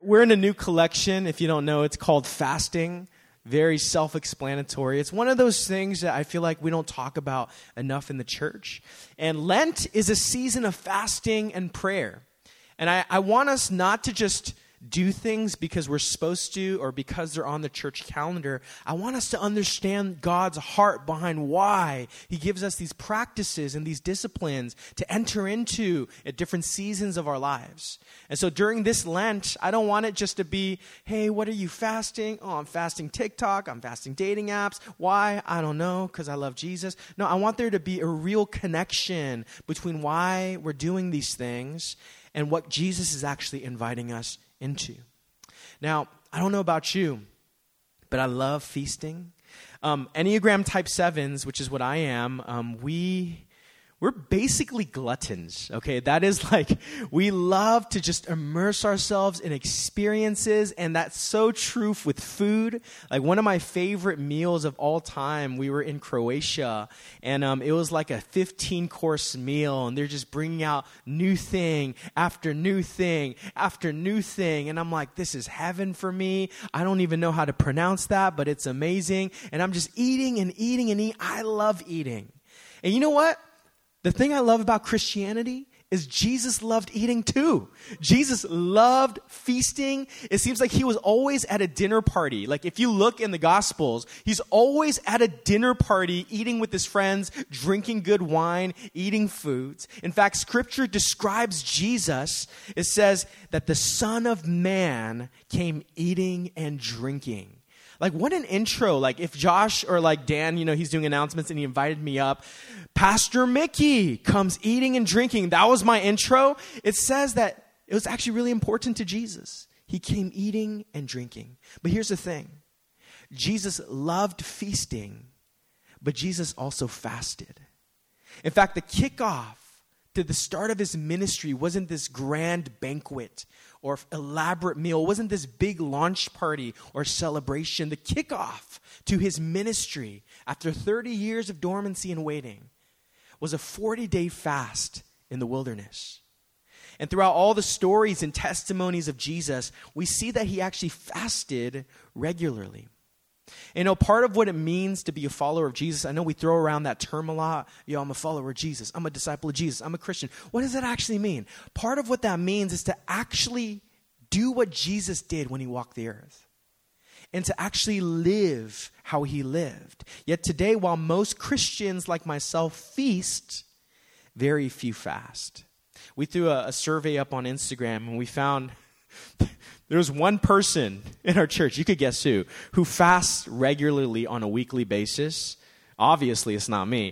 We're in a new collection. If you don't know, it's called Fasting. Very self-explanatory. It's one of those things that I feel like we don't talk about enough in the church. And Lent is a season of fasting and prayer. And I want us not to just do things because we're supposed to or because they're on the church calendar. I want us to understand God's heart behind why he gives us these practices and these disciplines to enter into at different seasons of our lives. And so during this Lent, I don't want it just to be, hey, what are you fasting? Oh, I'm fasting TikTok. I'm fasting dating apps. Why? I don't know, because I love Jesus. No, I want there to be a real connection between why we're doing these things and what Jesus is actually inviting us into. Now, I don't know about you, but I love feasting. Enneagram Type 7s, which is what I am, we're basically gluttons, okay? That is like, we love to just immerse ourselves in experiences, and that's so true with food. Like one of my favorite meals of all time, we were in Croatia, and it was like a 15-course meal, and they're just bringing out new thing after new thing after new thing, and I'm like, this is heaven for me. I don't even know how to pronounce that, but it's amazing, and I'm just eating and eating and eating. I love eating. And you know what? The thing I love about Christianity is Jesus loved eating too. Jesus loved feasting. It seems like he was always at a dinner party. Like if you look in the Gospels, he's always at a dinner party, eating with his friends, drinking good wine, eating foods. In fact, Scripture describes Jesus. It says that the Son of Man came eating and drinking. Like, what an intro. Like, if Josh or like Dan, he's doing announcements and he invited me up, Pastor Mickey comes eating and drinking. That was my intro. It says that it was actually really important to Jesus. He came eating and drinking. But here's the thing. Jesus loved feasting, but Jesus also fasted. In fact, the kickoff to the start of his ministry wasn't this grand banquet or elaborate meal. It wasn't this big launch party or celebration. The kickoff to his ministry after 30 years of dormancy and waiting was a 40-day fast in the wilderness. And throughout all the stories and testimonies of Jesus, we see that he actually fasted regularly. Part of what it means to be a follower of Jesus, I know we throw around that term a lot. I'm a follower of Jesus. I'm a disciple of Jesus. I'm a Christian. What does that actually mean? Part of what that means is to actually do what Jesus did when he walked the earth and to actually live how he lived. Yet today, while most Christians like myself feast, very few fast. We threw a survey up on Instagram and we found there was one person in our church, you could guess who fasts regularly on a weekly basis. Obviously, it's not me.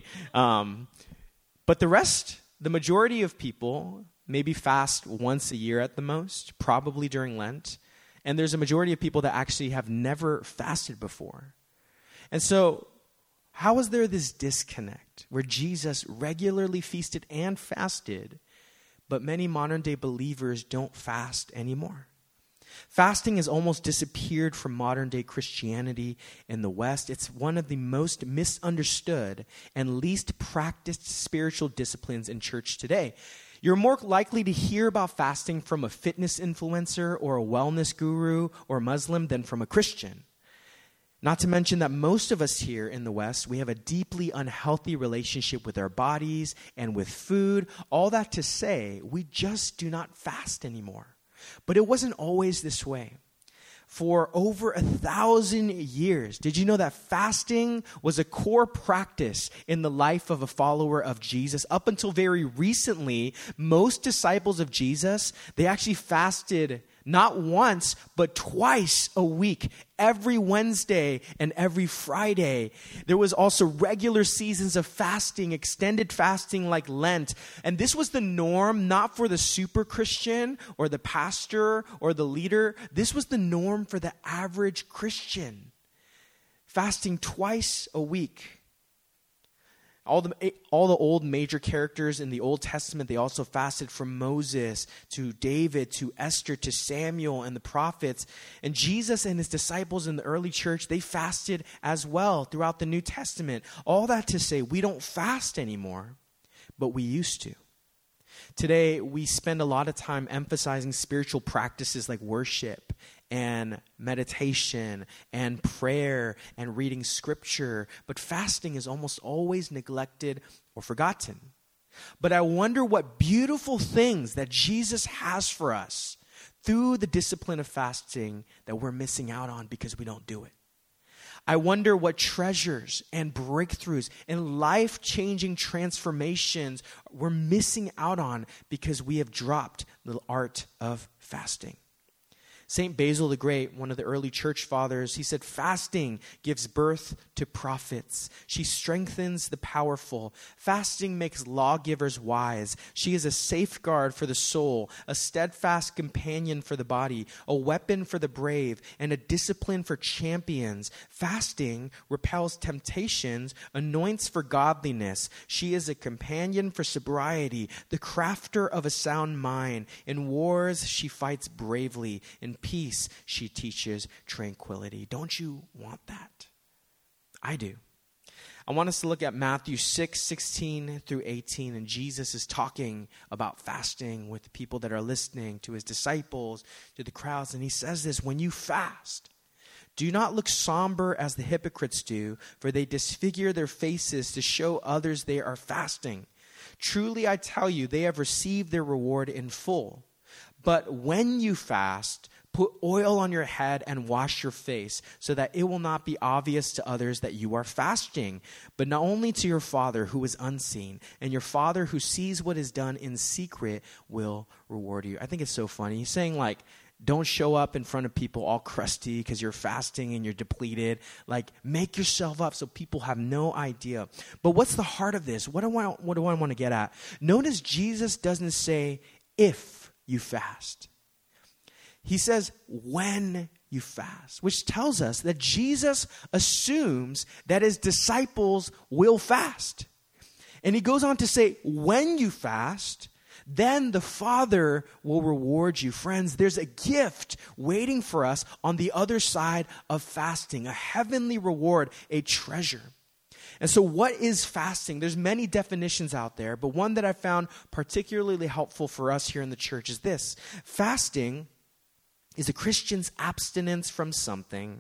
But the rest, the majority of people, maybe fast once a year at the most, probably during Lent. And there's a majority of people that actually have never fasted before. And so, how is there this disconnect where Jesus regularly feasted and fasted, but many modern-day believers don't fast anymore? Fasting has almost disappeared from modern-day Christianity in the West. It's one of the most misunderstood and least practiced spiritual disciplines in church today. You're more likely to hear about fasting from a fitness influencer or a wellness guru or Muslim than from a Christian. Not to mention that most of us here in the West, we have a deeply unhealthy relationship with our bodies and with food. All that to say, we just do not fast anymore. But it wasn't always this way. For over 1,000 years, did you know that fasting was a core practice in the life of a follower of Jesus? Up until very recently, most disciples of Jesus, they actually fasted not once, but twice a week, every Wednesday and every Friday. There was also regular seasons of fasting, extended fasting like Lent. And this was the norm, not for the super Christian or the pastor or the leader. This was the norm for the average Christian. Fasting twice a week. All the old major characters in the Old Testament, they also fasted, from Moses to David to Esther to Samuel and the prophets. And Jesus and his disciples in the early church, they fasted as well throughout the New Testament. All that to say, we don't fast anymore, but we used to. Today, we spend a lot of time emphasizing spiritual practices like worship and meditation and prayer and reading scripture, but fasting is almost always neglected or forgotten. But I wonder what beautiful things that Jesus has for us through the discipline of fasting that we're missing out on because we don't do it. I wonder what treasures and breakthroughs and life-changing transformations we're missing out on because we have dropped the art of fasting. St. Basil the Great, one of the early church fathers, he said, fasting gives birth to prophets. She strengthens the powerful. Fasting makes lawgivers wise. She is a safeguard for the soul, a steadfast companion for the body, a weapon for the brave, and a discipline for champions. Fasting repels temptations, anoints for godliness. She is a companion for sobriety, the crafter of a sound mind. In wars, she fights bravely. In peace, she teaches tranquility. Don't you want that? I do. I want us to look at Matthew 6:16 through 18, and Jesus is talking about fasting with the people that are listening, to his disciples, to the crowds, and he says this: when you fast, do not look somber as the hypocrites do, for they disfigure their faces to show others they are fasting. Truly, I tell you, they have received their reward in full. But when you fast, put oil on your head and wash your face, so that it will not be obvious to others that you are fasting, but not only to your Father who is unseen, and your Father who sees what is done in secret will reward you. I think it's so funny. He's saying, like, don't show up in front of people all crusty because you're fasting and you're depleted. Like, make yourself up so people have no idea. But what's the heart of this? What do I want to get at? Notice Jesus doesn't say, if you fast. He says, when you fast, which tells us that Jesus assumes that his disciples will fast. And he goes on to say, when you fast, then the Father will reward you. Friends, there's a gift waiting for us on the other side of fasting, a heavenly reward, a treasure. And so what is fasting? There's many definitions out there, but one that I found particularly helpful for us here in the church is this: fasting is a Christian's abstinence from something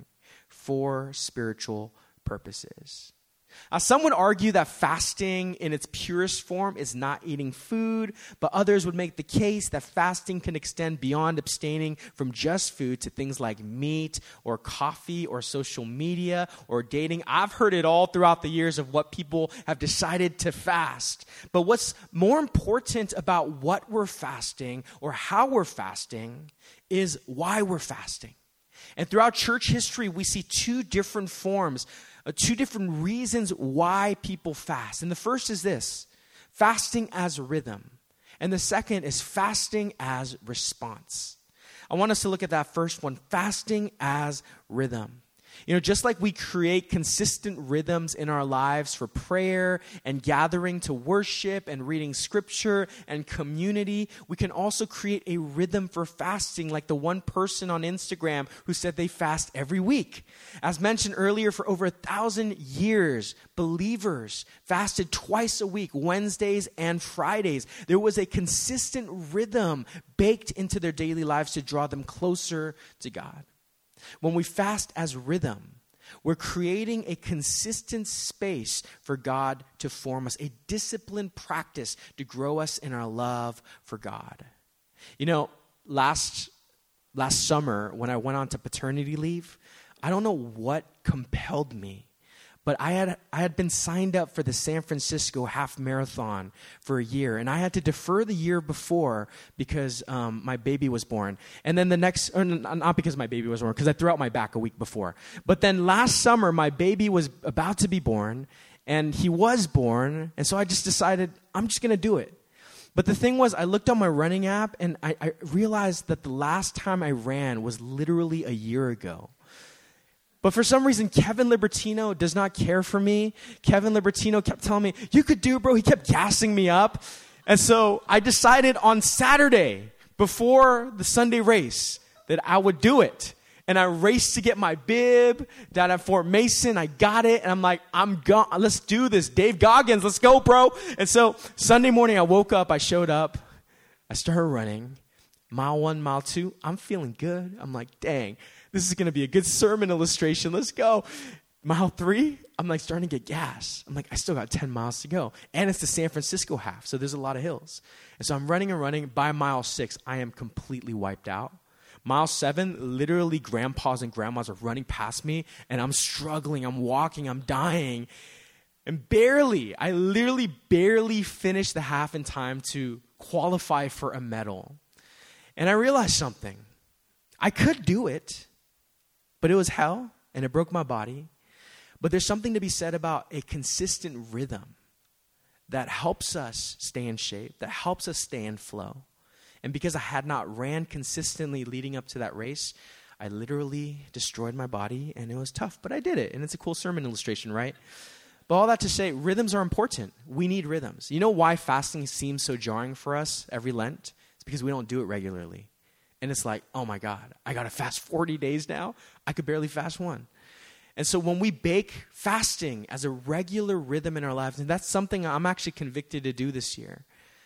for spiritual purposes. Now, some would argue that fasting in its purest form is not eating food, but others would make the case that fasting can extend beyond abstaining from just food to things like meat or coffee or social media or dating. I've heard it all throughout the years of what people have decided to fast. But what's more important about what we're fasting or how we're fasting is why we're fasting. And throughout church history, we see two different forms, two different reasons why people fast. And the first is this: fasting as rhythm. And the second is fasting as response. I want us to look at that first one, fasting as rhythm. You know, just like we create consistent rhythms in our lives for prayer and gathering to worship and reading scripture and community, we can also create a rhythm for fasting, like the one person on Instagram who said they fast every week. As mentioned earlier, for over 1,000 years, believers fasted twice a week, Wednesdays and Fridays. There was a consistent rhythm baked into their daily lives to draw them closer to God. When we fast as rhythm, we're creating a consistent space for God to form us, a disciplined practice to grow us in our love for God. You know, last summer when I went on to paternity leave, I don't know what compelled me, but I had been signed up for the San Francisco half marathon for a year, and I had to defer the year before because my baby was born. And then the next, or not because my baby was born, because I threw out my back a week before. But then last summer, my baby was about to be born, and he was born, and so I just decided I'm just going to do it. But the thing was, I looked on my running app, and I realized that the last time I ran was literally a year ago. But for some reason, Kevin Libertino does not care for me. Kevin Libertino kept telling me, you could do it, bro. He kept gassing me up. And so I decided on Saturday, before the Sunday race, that I would do it. And I raced to get my bib down at Fort Mason. I got it. And I'm like, let's do this. Dave Goggins, let's go, bro. And so Sunday morning, I woke up, I showed up. I started running. Mile 1, mile 2, I'm feeling good. I'm like, dang, this is going to be a good sermon illustration. Let's go. Mile 3, I'm like starting to get gas. I'm like, I still got 10 miles to go. And it's the San Francisco half, so there's a lot of hills. And so I'm running and running. By mile 6, I am completely wiped out. Mile 7, literally grandpas and grandmas are running past me, and I'm struggling. I'm walking. I'm dying. And I literally barely finished the half in time to qualify for a medal. And I realized something. I could do it, but it was hell, and it broke my body. But there's something to be said about a consistent rhythm that helps us stay in shape, that helps us stay in flow. And because I had not ran consistently leading up to that race, I literally destroyed my body, and it was tough. But I did it, and it's a cool sermon illustration, right? But all that to say, rhythms are important. We need rhythms. You know why fasting seems so jarring for us every Lent? It's because we don't do it regularly. And it's like, oh my God, I got to fast 40 days now? I could barely fast one. And so when we bake fasting as a regular rhythm in our lives, and that's something I'm actually convicted to do this year,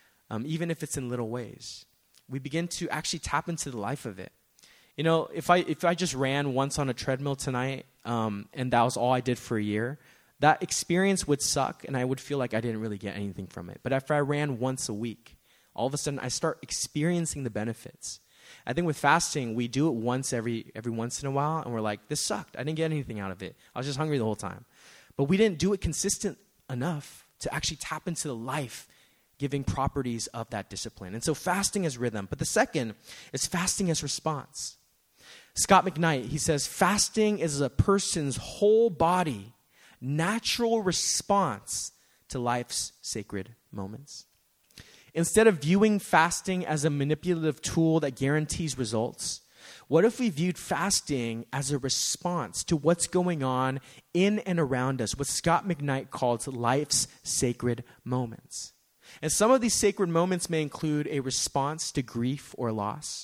even if it's in little ways, we begin to actually tap into the life of it. You know, if I just ran once on a treadmill tonight, and that was all I did for a year, that experience would suck, and I would feel like I didn't really get anything from it. But after I ran once a week, all of a sudden I start experiencing the benefits. I think with fasting, we do it once every once in a while, and we're like, this sucked. I didn't get anything out of it. I was just hungry the whole time. But we didn't do it consistent enough to actually tap into the life-giving properties of that discipline. And so fasting is rhythm. But the second is fasting as response. Scott McKnight, he says, fasting is a person's whole body natural response to life's sacred moments. Instead of viewing fasting as a manipulative tool that guarantees results, what if we viewed fasting as a response to what's going on in and around us, what Scott McKnight calls life's sacred moments? And some of these sacred moments may include a response to grief or loss,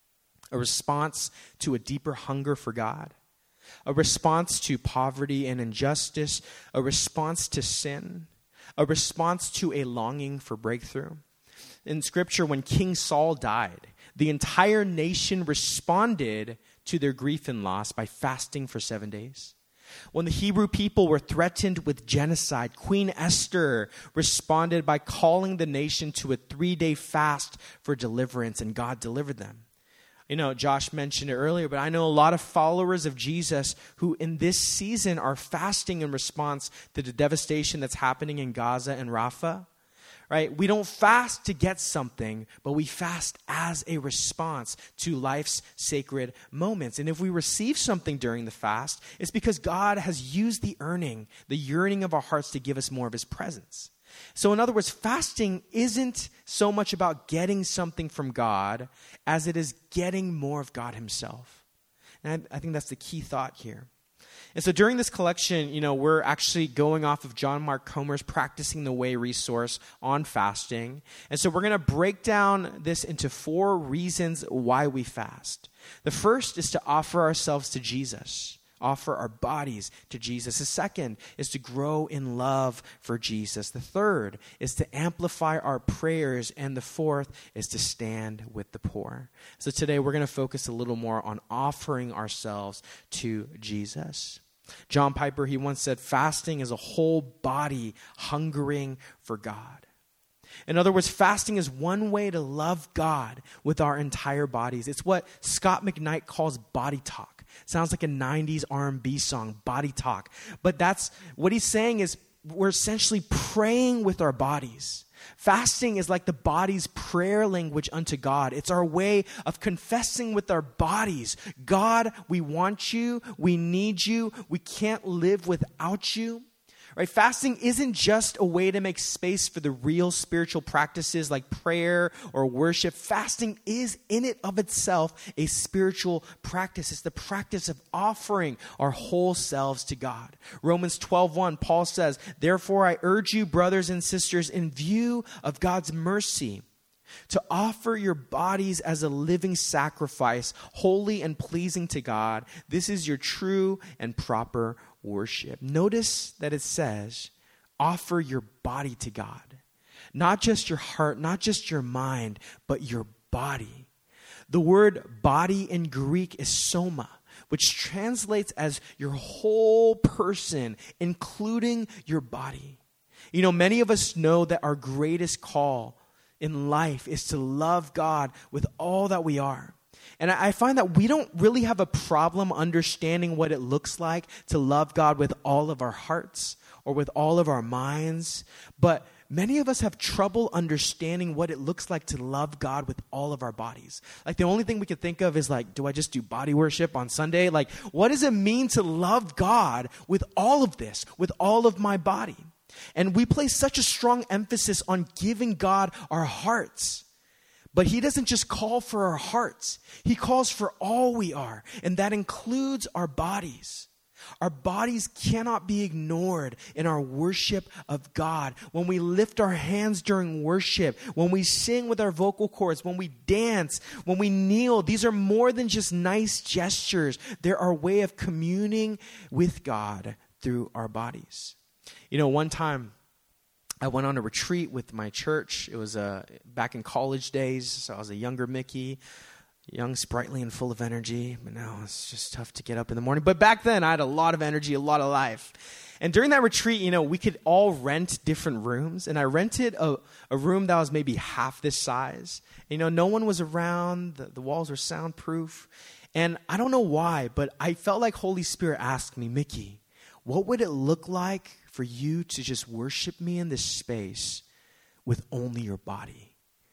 a response to a deeper hunger for God, a response to poverty and injustice, a response to sin, a response to a longing for breakthrough. In Scripture, when King Saul died, the entire nation responded to their grief and loss by fasting for 7 days. When the Hebrew people were threatened with genocide, Queen Esther responded by calling the nation to a 3-day fast for deliverance, and God delivered them. You know, Josh mentioned it earlier, but I know a lot of followers of Jesus who in this season are fasting in response to the devastation that's happening in Gaza and Rafah. Right? We don't fast to get something, but we fast as a response to life's sacred moments. And if we receive something during the fast, it's because God has used the yearning of our hearts to give us more of his presence. So in other words, fasting isn't so much about getting something from God as it is getting more of God himself. And I think that's the key thought here. And so during this collection, you know, we're actually going off of John Mark Comer's Practicing the Way resource on fasting. And so we're going to break down this into 4 reasons why we fast. The first is to offer ourselves to Jesus, offer our bodies to Jesus. The second is to grow in love for Jesus. The third is to amplify our prayers. And the fourth is to stand with the poor. So today we're going to focus a little more on offering ourselves to Jesus. John Piper, he once said, fasting is a whole body hungering for God. In other words, fasting is one way to love God with our entire bodies. It's what Scott McKnight calls body talk. Sounds like a 90s R&B song, body talk. But that's what he's saying is we're essentially praying with our bodies. Fasting is like the body's prayer language unto God. It's our way of confessing with our bodies. God, we want you. We need you. We can't live without you. Right? Fasting isn't just a way to make space for the real spiritual practices like prayer or worship. Fasting is in it of itself a spiritual practice. It's the practice of offering our whole selves to God. Romans 12:1, Paul says, "Therefore I urge you, brothers and sisters, in view of God's mercy, to offer your bodies as a living sacrifice, holy and pleasing to God. This is your true and proper worship." Notice that it says, offer your body to God. Not just your heart, not just your mind, but your body. The word body in Greek is soma, which translates as your whole person, including your body. You know, many of us know that our greatest call in life is to love God with all that we are. And I find that we don't really have a problem understanding what it looks like to love God with all of our hearts or with all of our minds. But many of us have trouble understanding what it looks like to love God with all of our bodies. Like the only thing we can think of is like, do I just do body worship on Sunday? Like, what does it mean to love God with all of this, with all of my body? And we place such a strong emphasis on giving God our hearts. But he doesn't just call for our hearts. He calls for all we are, and that includes our bodies. Our bodies cannot be ignored in our worship of God. When we lift our hands during worship, when we sing with our vocal cords, when we dance, when we kneel, these are more than just nice gestures. They're our way of communing with God through our bodies. You know, one time I went on a retreat with my church. It was back in college days, so I was a younger Mickey, young, sprightly, and full of energy. But now it's just tough to get up in the morning. But back then, I had a lot of energy, a lot of life. And during that retreat, you know, we could all rent different rooms. And I rented a room that was maybe half this size. You know, no one was around. The walls were soundproof. And I don't know why, but I felt like Holy Spirit asked me, Mickey, what would it look like for you to just worship me in this space with only your body?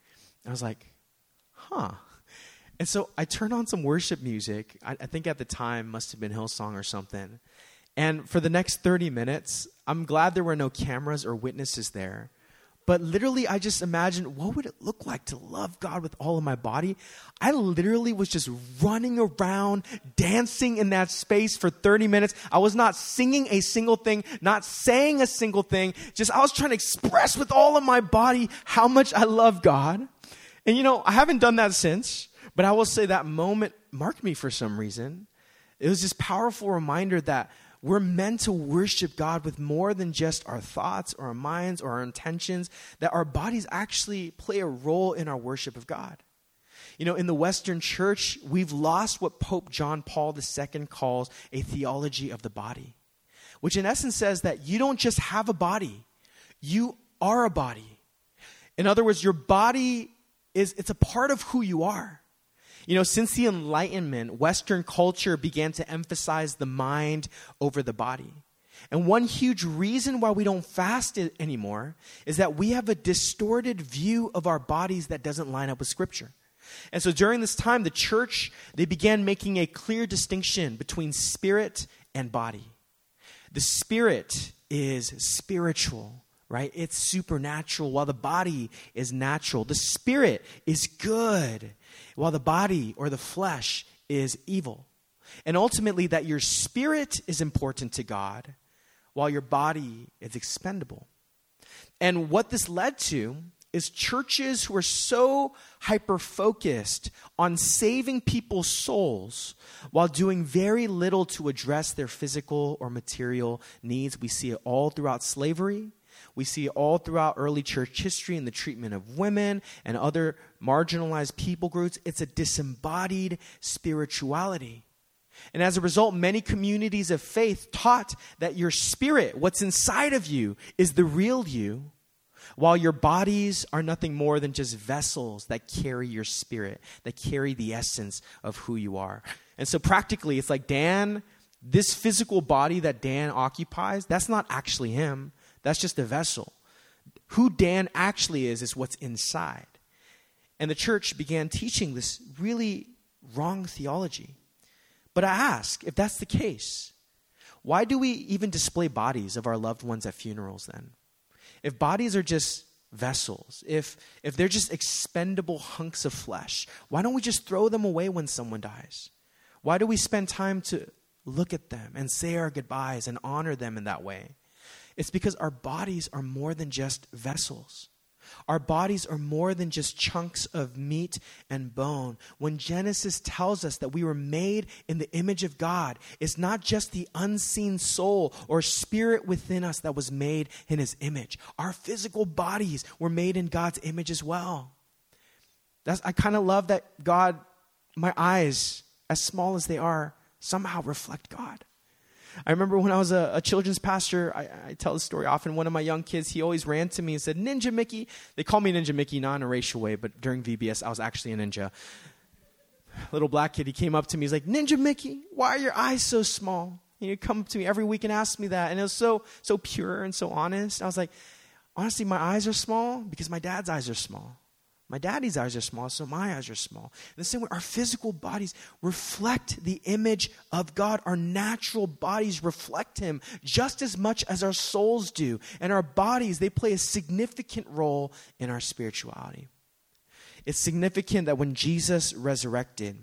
I was like, huh. And so I turned on some worship music. I think at the time must have been Hillsong or something. And for the next 30 minutes, I'm glad there were no cameras or witnesses there. But literally, I just imagined, what would it look like to love God with all of my body? I literally was just running around, dancing in that space for 30 minutes. I was not singing a single thing, not saying a single thing. Just I was trying to express with all of my body how much I love God. And you know, I haven't done that since, but I will say that moment marked me for some reason. It was this powerful reminder that we're meant to worship God with more than just our thoughts or our minds or our intentions, that our bodies actually play a role in our worship of God. You know, in the Western church, we've lost what Pope John Paul II calls a theology of the body, which in essence says that you don't just have a body, you are a body. In other words, your body it's a part of who you are. You know, since the Enlightenment, Western culture began to emphasize the mind over the body. And one huge reason why we don't fast anymore is that we have a distorted view of our bodies that doesn't line up with Scripture. And so during this time, the church, they began making a clear distinction between spirit and body. The spirit is spiritual, right? It's supernatural, while the body is natural. The spirit is good, while the body or the flesh is evil. And ultimately that your spirit is important to God, while your body is expendable. And what this led to is churches who are so hyper-focused on saving people's souls while doing very little to address their physical or material needs. We see it all throughout slavery. We see it all throughout early church history and the treatment of women and other marginalized people groups. It's a disembodied spirituality. And as a result, many communities of faith taught that your spirit, what's inside of you, is the real you, while your bodies are nothing more than just vessels that carry your spirit, that carry the essence of who you are. And so practically, it's like Dan, this physical body that Dan occupies, that's not actually him. That's just a vessel. Who Dan actually is what's inside. And the church began teaching this really wrong theology. But I ask, if that's the case, why do we even display bodies of our loved ones at funerals then? If bodies are just vessels, if they're just expendable hunks of flesh, why don't we just throw them away when someone dies? Why do we spend time to look at them and say our goodbyes and honor them in that way? It's because our bodies are more than just vessels. Our bodies are more than just chunks of meat and bone. When Genesis tells us that we were made in the image of God, it's not just the unseen soul or spirit within us that was made in his image. Our physical bodies were made in God's image as well. I kind of love that God, my eyes, as small as they are, somehow reflect God. I remember when I was a children's pastor, I tell this story often. One of my young kids, he always ran to me and said, "Ninja Mickey." They call me Ninja Mickey, not in a racial way, but during VBS, I was actually a ninja. Little black kid, he came up to me. He's like, "Ninja Mickey, why are your eyes so small?" And he'd come up to me every week and ask me that. And it was so pure and so honest. I was like, honestly, my eyes are small because my dad's eyes are small. My daddy's eyes are small, so my eyes are small. In the same way, our physical bodies reflect the image of God. Our natural bodies reflect him just as much as our souls do. And our bodies, they play a significant role in our spirituality. It's significant that when Jesus resurrected,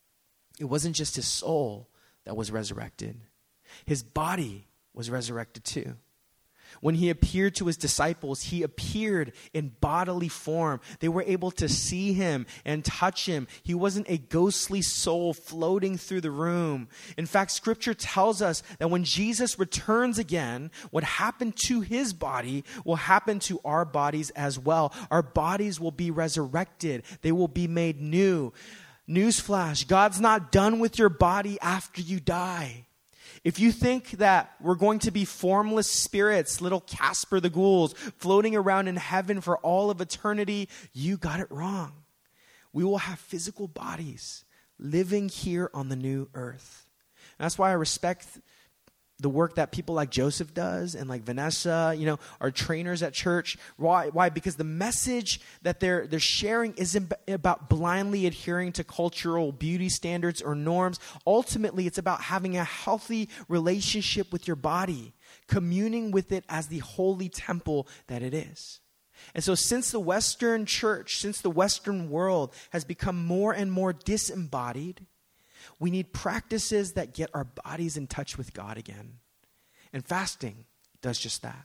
it wasn't just his soul that was resurrected. His body was resurrected too. When he appeared to his disciples, he appeared in bodily form. They were able to see him and touch him. He wasn't a ghostly soul floating through the room. In fact, Scripture tells us that when Jesus returns again, what happened to his body will happen to our bodies as well. Our bodies will be resurrected. They will be made new. Newsflash, God's not done with your body after you die. If you think that we're going to be formless spirits, little Casper the Ghouls, floating around in heaven for all of eternity, you got it wrong. We will have physical bodies living here on the new earth. And that's why I respect the work that people like Joseph does and like Vanessa, our trainers at church. Why? Because the message that they're sharing isn't about blindly adhering to cultural beauty standards or norms. Ultimately, it's about having a healthy relationship with your body, communing with it as the holy temple that it is. And so since the Western church, since the Western world has become more and more disembodied, we need practices that get our bodies in touch with God again. And fasting does just that.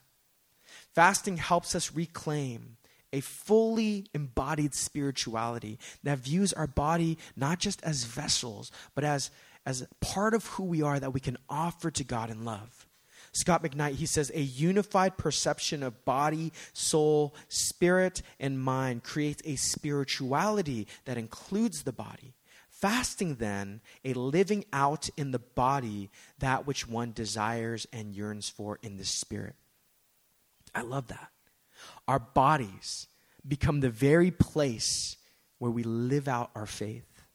Fasting helps us reclaim a fully embodied spirituality that views our body not just as vessels, but as part of who we are that we can offer to God in love. Scott McKnight, he says, a unified perception of body, soul, spirit, and mind creates a spirituality that includes the body. Fasting, then, a living out in the body that which one desires and yearns for in the spirit. I love that. Our bodies become the very place where we live out our faith.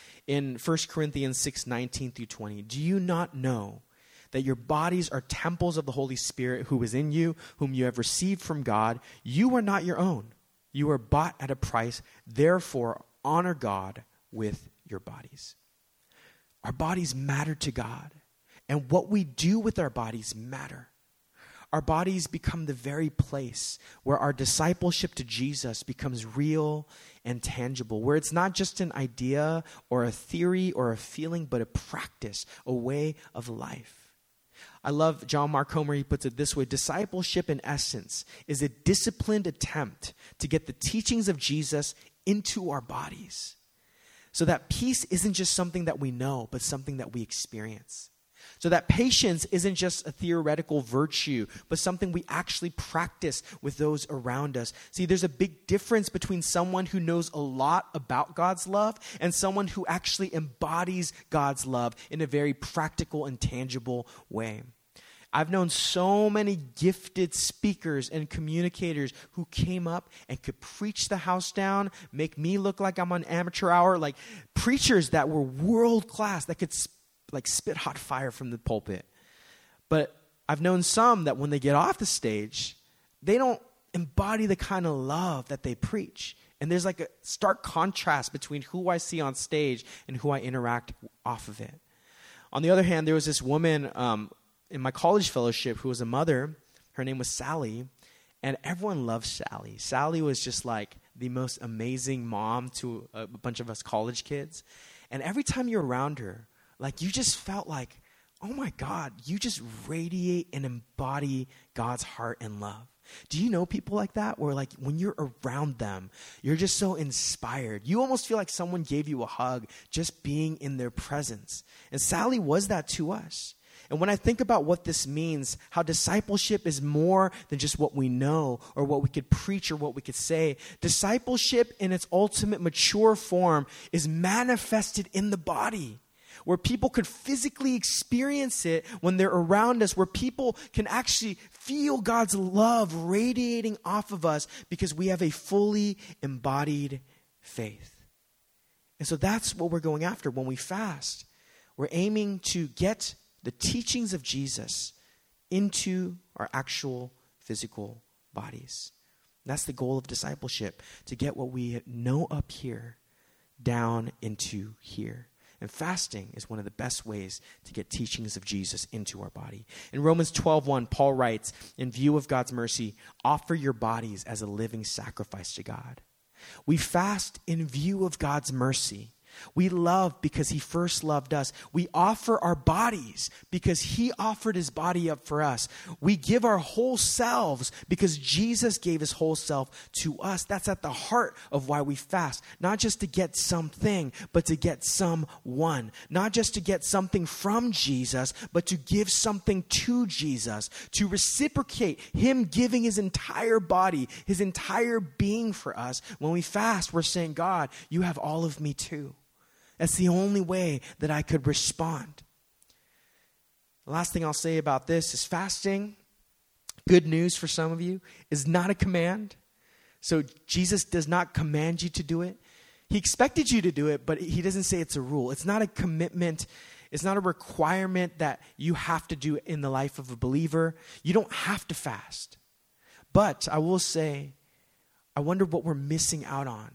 In 1 Corinthians 6:19-20, do you not know that your bodies are temples of the Holy Spirit who is in you, whom you have received from God? You are not your own. You are bought at a price. Therefore, honor God with your bodies. Our bodies matter to God, and what we do with our bodies matter. Our bodies become the very place where our discipleship to Jesus becomes real and tangible, where it's not just an idea or a theory or a feeling, but a practice, a way of life. I love John Mark Comer. He puts it this way: discipleship in essence is a disciplined attempt to get the teachings of Jesus into our bodies. So that peace isn't just something that we know, but something that we experience. So that patience isn't just a theoretical virtue, but something we actually practice with those around us. See, there's a big difference between someone who knows a lot about God's love and someone who actually embodies God's love in a very practical and tangible way. I've known so many gifted speakers and communicators who came up and could preach the house down, make me look like I'm on amateur hour, like preachers that were world class, that could spit hot fire from the pulpit. But I've known some that when they get off the stage, they don't embody the kind of love that they preach. And there's like a stark contrast between who I see on stage and who I interact off of it. On the other hand, there was this woman in my college fellowship who was a mother. Her name was Sally, and everyone loved Sally. Sally was just like the most amazing mom to a bunch of us college kids. And every time you're around her, like you just felt like, oh my God, you just radiate and embody God's heart and love. Do you know people like that where like when you're around them, you're just so inspired? You almost feel like someone gave you a hug just being in their presence. And Sally was that to us. And when I think about what this means, how discipleship is more than just what we know or what we could preach or what we could say, discipleship in its ultimate mature form is manifested in the body, where people could physically experience it when they're around us, where people can actually feel God's love radiating off of us because we have a fully embodied faith. And so that's what we're going after when we fast. We're aiming to get the teachings of Jesus into our actual physical bodies. That's the goal of discipleship, to get what we know up here down into here. And fasting is one of the best ways to get teachings of Jesus into our body. In Romans 12:1, Paul writes, in view of God's mercy, offer your bodies as a living sacrifice to God. We fast in view of God's mercy. We love because he first loved us. We offer our bodies because he offered his body up for us. We give our whole selves because Jesus gave his whole self to us. That's at the heart of why we fast. Not just to get something, but to get someone. Not just to get something from Jesus, but to give something to Jesus. To reciprocate him giving his entire body, his entire being for us. When we fast, we're saying, God, you have all of me too. That's the only way that I could respond. The last thing I'll say about this is fasting, good news for some of you, is not a command. So Jesus does not command you to do it. He expected you to do it, but he doesn't say it's a rule. It's not a commitment. It's not a requirement that you have to do in the life of a believer. You don't have to fast. But I will say, I wonder what we're missing out on.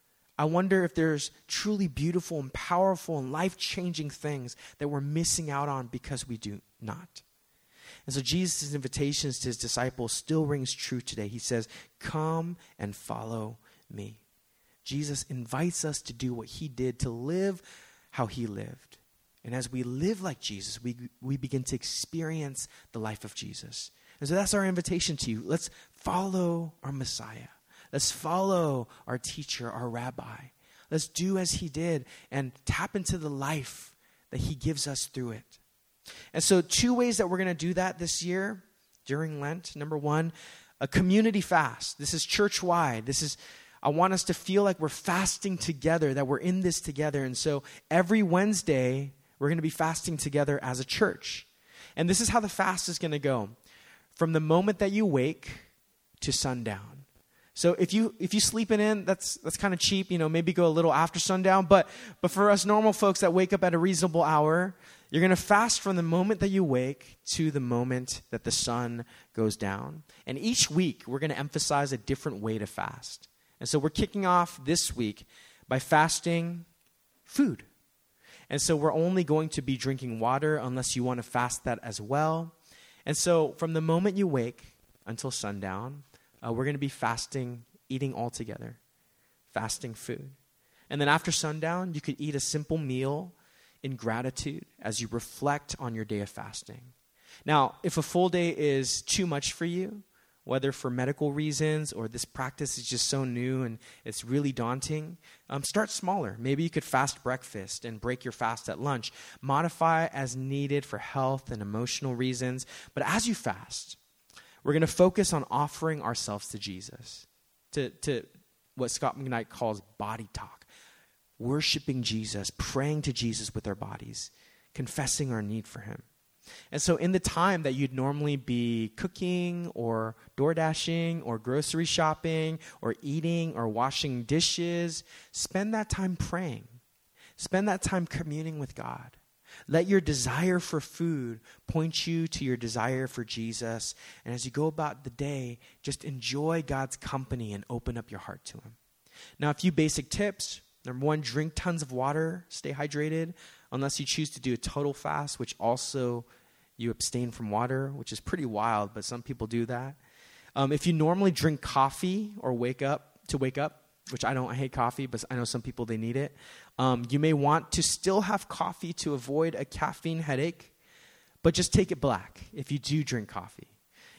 I wonder if there's truly beautiful and powerful and life-changing things that we're missing out on because we do not. And so Jesus' invitations to his disciples still rings true today. He says, come and follow me. Jesus invites us to do what he did, to live how he lived. And as we live like Jesus, we begin to experience the life of Jesus. And so that's our invitation to you. Let's follow our Messiah. Let's follow our teacher, our rabbi. Let's do as he did and tap into the life that he gives us through it. And so 2 ways that we're going to do that this year during Lent. Number 1, a community fast. This is church-wide. I want us to feel like we're fasting together, that we're in this together. And so every Wednesday, we're going to be fasting together as a church. And this is how the fast is going to go. From the moment that you wake to sundown. So if you sleeping in, that's kind of cheap, maybe go a little after sundown. But for us normal folks that wake up at a reasonable hour, you're going to fast from the moment that you wake to the moment that the sun goes down. And each week, we're going to emphasize a different way to fast. And so we're kicking off this week by fasting food. And so we're only going to be drinking water unless you want to fast that as well. And so from the moment you wake until sundown, we're going to be fasting, eating all together, fasting food. And then after sundown, you could eat a simple meal in gratitude as you reflect on your day of fasting. Now, if a full day is too much for you, whether for medical reasons or this practice is just so new and it's really daunting, start smaller. Maybe you could fast breakfast and break your fast at lunch. Modify as needed for health and emotional reasons. But as you fast, we're going to focus on offering ourselves to Jesus, to what Scott McKnight calls body talk, worshiping Jesus, praying to Jesus with our bodies, confessing our need for him. And so in the time that you'd normally be cooking or door dashing or grocery shopping or eating or washing dishes, spend that time praying. Spend that time communing with God. Let your desire for food point you to your desire for Jesus. And as you go about the day, just enjoy God's company and open up your heart to him. Now, a few basic tips. Number 1, drink tons of water. Stay hydrated unless you choose to do a total fast, which also you abstain from water, which is pretty wild, but some people do that. If you normally drink coffee or wake up, which I don't, I hate coffee, but I know some people, they need it. You may want to still have coffee to avoid a caffeine headache, but just take it black if you do drink coffee.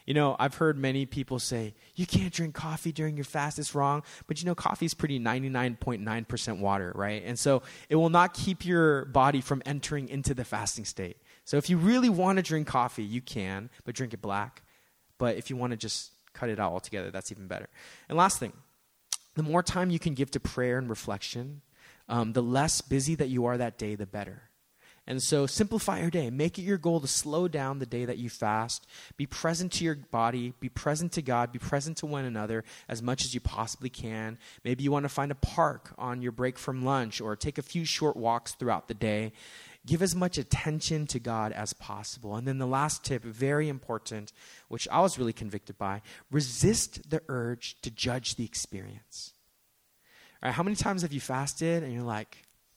You know, I've heard many people say, you can't drink coffee during your fast, it's wrong. But you know, coffee is pretty 99.9% water, right? And so it will not keep your body from entering into the fasting state. So if you really want to drink coffee, you can, but drink it black. But if you want to just cut it out altogether, that's even better. And last thing, the more time you can give to prayer and reflection, the less busy that you are that day, the better. And so simplify your day. Make it your goal to slow down the day that you fast. Be present to your body. Be present to God. Be present to one another as much as you possibly can. Maybe you want to find a park on your break from lunch or take a few short walks throughout the day. Give as much attention to God as possible. And then the last tip, very important, which I was really convicted by, resist the urge to judge the experience. All right, how many times have you fasted and you're like,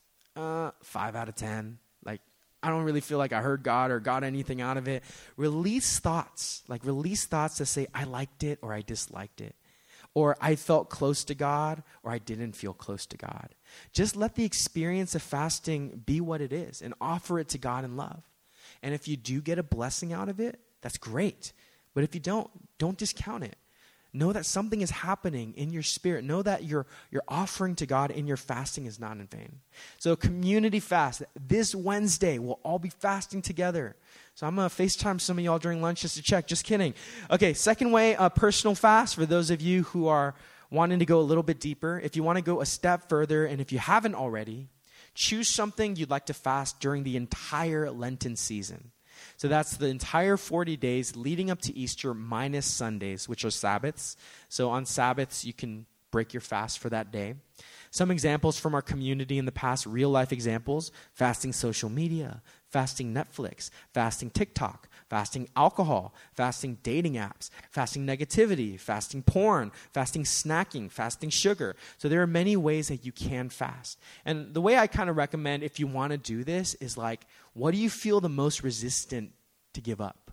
5 out of 10? Like, I don't really feel like I heard God or got anything out of it. Release thoughts to say, I liked it or I disliked it. Or I felt close to God or I didn't feel close to God. Just let the experience of fasting be what it is and offer it to God in love. And if you do get a blessing out of it, that's great. But if you don't discount it. Know that something is happening in your spirit. Know that your offering to God in your fasting is not in vain. So community fast. This Wednesday, we'll all be fasting together. So I'm going to FaceTime some of y'all during lunch just to check. Just kidding. Okay, second way, personal fast for those of you who are wanting to go a little bit deeper. If you want to go a step further, and if you haven't already, choose something you'd like to fast during the entire Lenten season. So that's the entire 40 days leading up to Easter minus Sundays, which are Sabbaths. So on Sabbaths, you can break your fast for that day. Some examples from our community in the past, real life examples, fasting social media, fasting Netflix, fasting TikTok, fasting alcohol, fasting dating apps, fasting negativity, fasting porn, fasting snacking, fasting sugar. So there are many ways that you can fast. And the way I kind of recommend if you want to do this is like, what do you feel the most resistant to give up?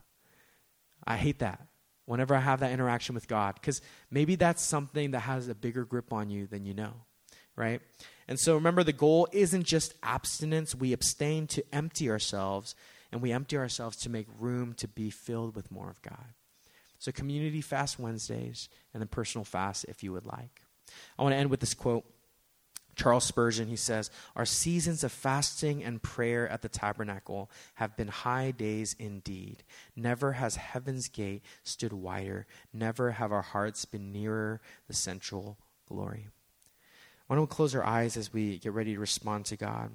I hate that whenever I have that interaction with God, because maybe that's something that has a bigger grip on you than you know, right? And so remember, the goal isn't just abstinence. We abstain to empty ourselves, and we empty ourselves to make room to be filled with more of God. So community fast Wednesdays and then personal fast if you would like. I want to end with this quote. Charles Spurgeon, he says, "Our seasons of fasting and prayer at the tabernacle have been high days indeed. Never has heaven's gate stood wider. Never have our hearts been nearer the central glory." Why don't we close our eyes as we get ready to respond to God?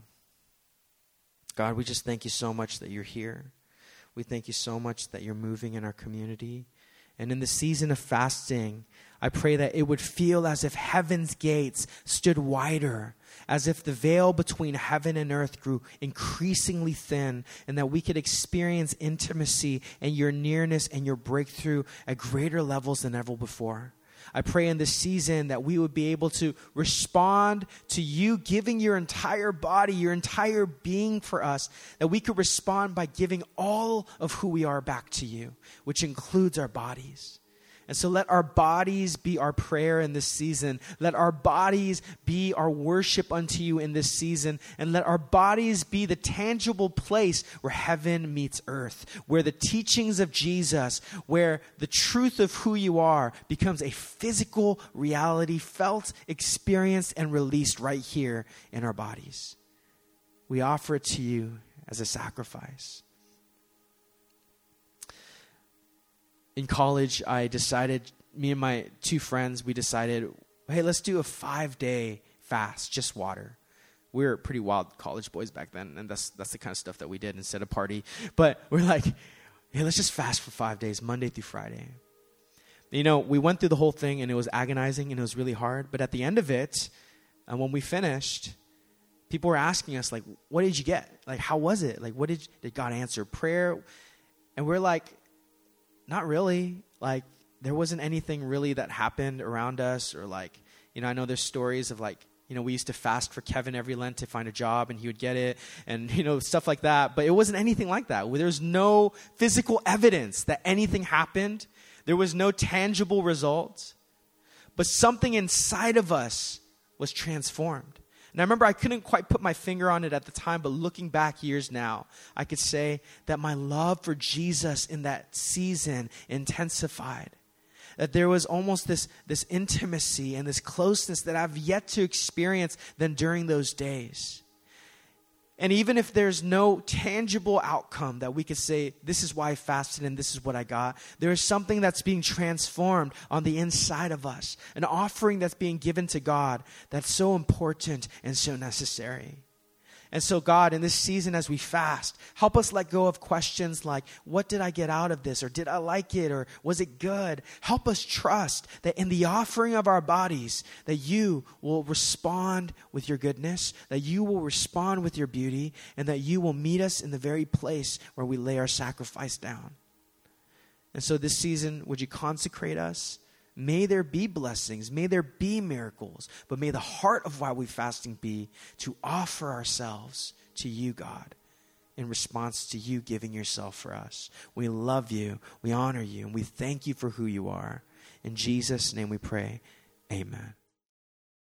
God, we just thank you so much that you're here. We thank you so much that you're moving in our community. And in the season of fasting, I pray that it would feel as if heaven's gates stood wider, as if the veil between heaven and earth grew increasingly thin, and that we could experience intimacy and your nearness and your breakthrough at greater levels than ever before. I pray in this season that we would be able to respond to you giving your entire body, your entire being for us, that we could respond by giving all of who we are back to you, which includes our bodies. And so let our bodies be our prayer in this season. Let our bodies be our worship unto you in this season. And let our bodies be the tangible place where heaven meets earth, where the teachings of Jesus, where the truth of who you are becomes a physical reality, felt, experienced, and released right here in our bodies. We offer it to you as a sacrifice. In college, me and my two friends, we decided, hey, let's do a 5-day fast, just water. We were pretty wild college boys back then, and that's the kind of stuff that we did instead of party. But we're like, hey, let's just fast for 5 days, Monday through Friday. You know, we went through the whole thing, and it was agonizing, and it was really hard. But at the end of it, when we finished, people were asking us, like, what did you get? Like, how was it? Like, what did God answer prayer? And we're like, not really. Like, there wasn't anything really that happened around us, or like, you know, I know there's stories of like, you know, we used to fast for Kevin every Lent to find a job and he would get it and, you know, stuff like that. But it wasn't anything like that. There's no physical evidence that anything happened. There was no tangible result. But something inside of us was transformed. And I remember I couldn't quite put my finger on it at the time, but looking back years now, I could say that my love for Jesus in that season intensified. That there was almost this intimacy and this closeness that I've yet to experience than during those days. And even if there's no tangible outcome that we could say, this is why I fasted and this is what I got, there is something that's being transformed on the inside of us. An offering that's being given to God that's so important and so necessary. And so God, in this season as we fast, help us let go of questions like, what did I get out of this? Or did I like it? Or was it good? Help us trust that in the offering of our bodies, that you will respond with your goodness, that you will respond with your beauty, and that you will meet us in the very place where we lay our sacrifice down. And so this season, would you consecrate us? May there be blessings. May there be miracles. But may the heart of why we're fasting be to offer ourselves to you, God, in response to you giving yourself for us. We love you. We honor you. And we thank you for who you are. In Jesus' name we pray. Amen.